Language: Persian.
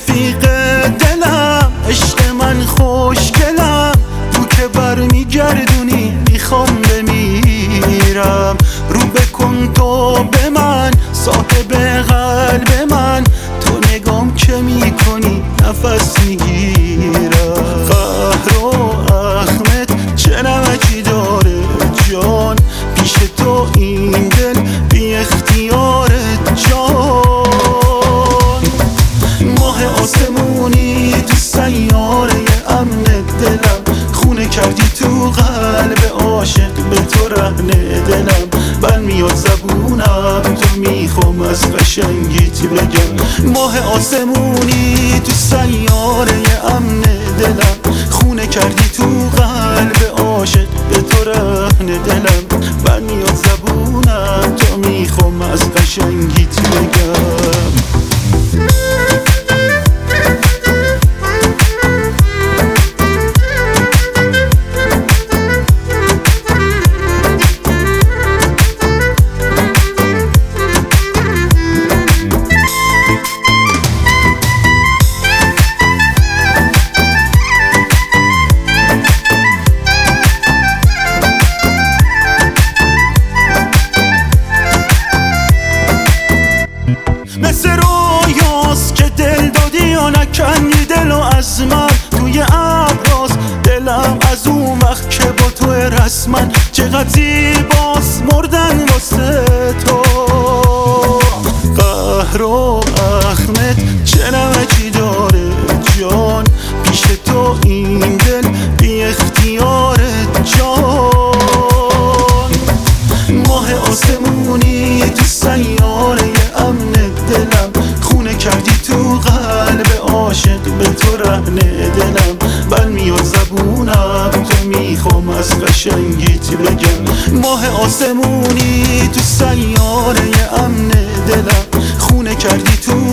رفیق دلم، عشق من خوشگلم، تو که برمیگردونی میخوام بمیرم. رو بکن تو به من، صاحب قلب من، تو نگام که میکنی نفس میگیرم. قهر و اخمت چه نمکی داره جان، پیش تو این دل بی اختیارت جان. ماه آسمونی تو سیاره امن دلم، خونه کردی تو قلب عاشق، به تو رهن دلم. بل میاد زبونم تو میخوام از قشنگیت بگم. ماه آسمونی تو سیاره امن دلم، خونه کردی تو قلب عاشق، به تو رهن دلم. بل میاد زبونم تو میخوام از قشنگیت بگم. مثل رویاست که دل دادی یا نکندی دلو از من، توی ابراز دلم از اون وقت که با تو رسمن. چقدر زیباست مردن واسه تو. قهر و اخمت چه نمکی داره جان، پیش تو این دل بی اختیارت جان. ماه آسمونی تو سیاره امن دلم، خونه کردی تو قلب عاشق، به تو رهن دلم. بل میاد زبونم تو میخوام از قشنگیت بگم. ماه آسمونی تو سیاره امن دلم، خونه کردی تو